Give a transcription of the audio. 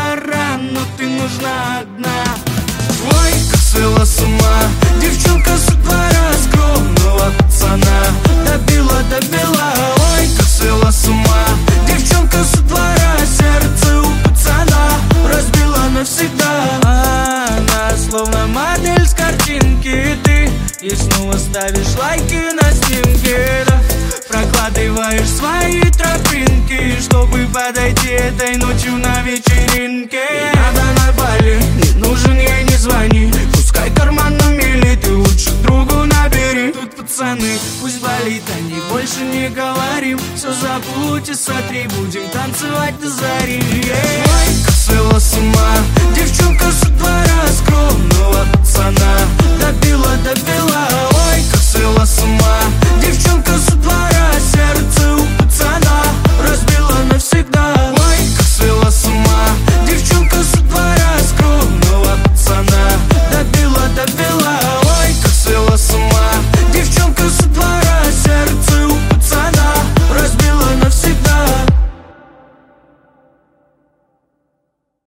пора, но ты нужна одна. Ой, как свела с ума девчонка со двора скромного пацана. Добила, ой, как свела с ума девчонка со двора. Сердце у пацана разбила навсегда. Она словно модель с картинки, ты и снова ставишь лайки на снимке, да? Прокладываешь свои тропинки, чтобы подойти этой ночью на вечеринке. Надо на Бали, не нужен ей, не звони. Пускай карман на мили, ты лучше другу набери. Тут пацаны, пусть болит, они больше не говорим. Все забудь и сотри, будем танцевать до зари. Ой,